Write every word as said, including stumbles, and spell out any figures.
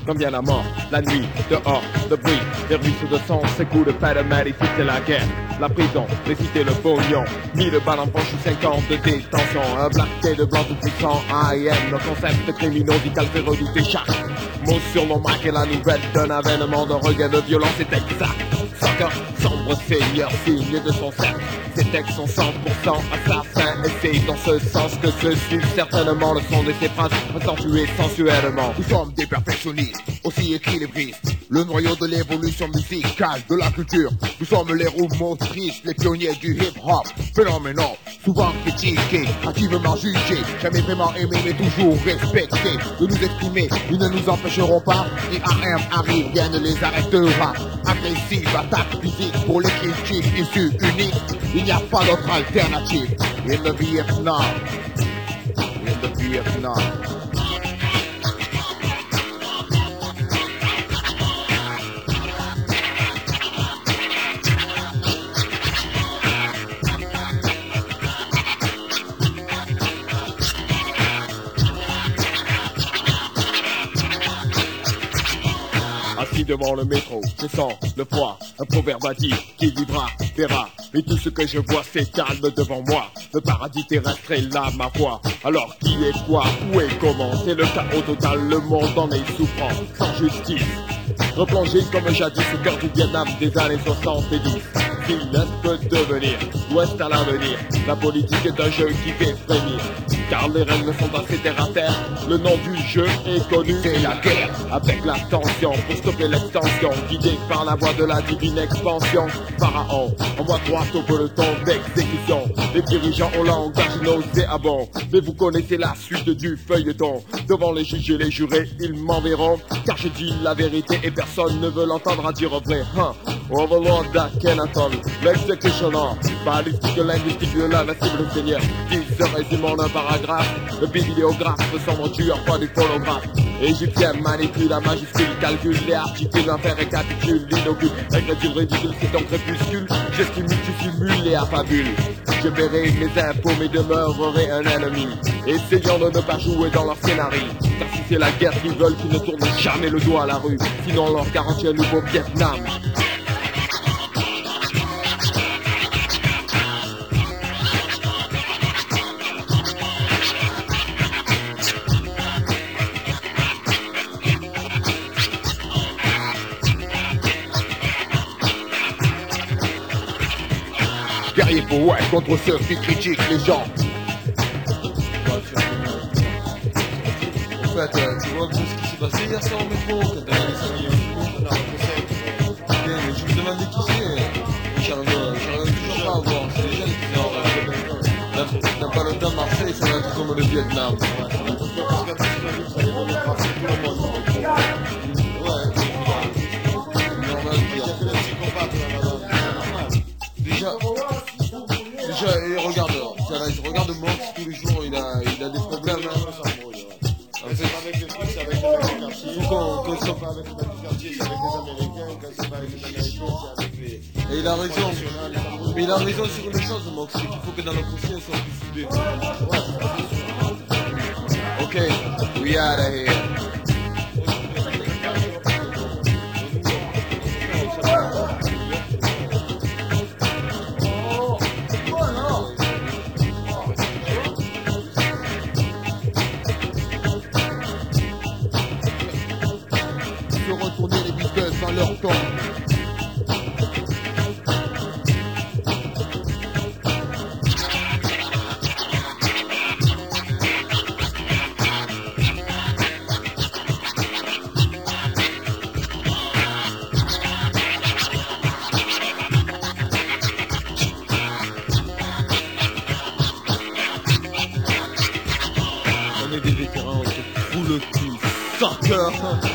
comme bien la mort. La nuit, dehors, le bruit, des ruisseaux de sang, ces coups de paix de mer, ici c'est la guerre. La prison, les cités, le pognon, mille balles en poche ou cinquante de détention. Un blaquet de blanc tout puissant, I am le concept de criminosical fait redouter chaque mot sur mon mic et la nouvelle d'un avènement, d'un regain de violence, c'est exact. Soccer, sombre seigneur, signe de son cercle. Ces textes sont cent pour cent assassins, et c'est dans ce sens que se suivent certainement le son de ces phrases accentuées sensuellement. Nous sommes des perfectionnistes, aussi équilibristes, le noyau de l'évolution musicale, de la culture. Nous sommes les roues motrices, les pionniers du hip-hop, phénoménal, souvent critiqués, activement jugés, jamais vraiment aimés mais toujours respectés. De nous exprimer, ils ne nous empêcheront pas, si A M arrive, rien ne les arrêtera. Agressive, attaque physique pour les critiques issus uniques, il n'y a pas d'autre alternative. In the Vietnam, in the Vietnam. Assis devant le métro, je sens le froid. Un proverbe a dit, qui vivra, verra. Mais tout ce que je vois s'étale devant moi. Le paradis terrestre est là, ma foi. Alors qui est quoi, où est comment? C'est le chaos total, le monde en est souffrant, sans justice. Replongé comme jadis au cœur du Vietnam des années soixante-dix. Si l'Est peut devenir l'Ouest à l'avenir, la politique est un jeu qui fait frémir. Car les règles sont assez terre à terre, le nom du jeu est connu, c'est la guerre. Avec la tension, pour stopper l'extension, guidé par la voie de la divine expansion. Pharaon, en voie droite au peloton d'exécution. Les dirigeants ont langage nauséabond, mais vous connaissez la suite du feuilleton. Devant les juges et les jurés, ils m'enverront, car je dis la vérité et personne ne veut l'entendre à dire vrai. Hein? Overlord d'Akhenaton, l'executioner, balistique linguistique de l'invincible seigneur, qui se résume en un paragraphe. Le vidéographe, sombre tueur, pas du phonographe. Égyptien manipule la majuscule, calcule les articules, un fait récapitule, l'inocule, récréature ridicule, c'est un crépuscule. Je stimule, tu simules et affabule. Je paierai mes impôts, mais demeurerai un ennemi, essayant de ne pas jouer dans leur scénario. Car si c'est la guerre qu'ils veulent, qu'ils ne tournent jamais le doigt à la rue, sinon on leur garantit un nouveau Vietnam. Guerrier pour ouais, contre ceux qui critiquent les gens. En fait, euh, tu vois un peu ce qui s'est passé hier soir au métro, quand t'as les amis en on a rencontré. Je me demandais qui c'est, j'arrive toujours pas à voir, c'est les jeunes qui sont dans pas longtemps Marseille, ça va être comme le Vietnam. Parce qu'après tu m'as dit que ça allait donner trafic tout le monde. Ouais, normal qu'il y a fait les psychopathes là-bas. Déjà, déjà, il regarde, il regarde Mox tous les jours, il a, il a des problèmes. Hein. En fait, avec les trucs, c'est avec les Américains. Il faut qu'on qu soit pas avec les quartiers, c'est avec les Américains. Quand c'est pas avec les Américains, c'est avec les. Et il a raison. Mais il a raison sur une chose, Mox, c'est qu'il faut que dans le prochain, on soit plus soudés. Ouais. Ok, we out of here. Retourner les Beatles dans leur temps. On est des vétérans, on se fout le cul. Soccer.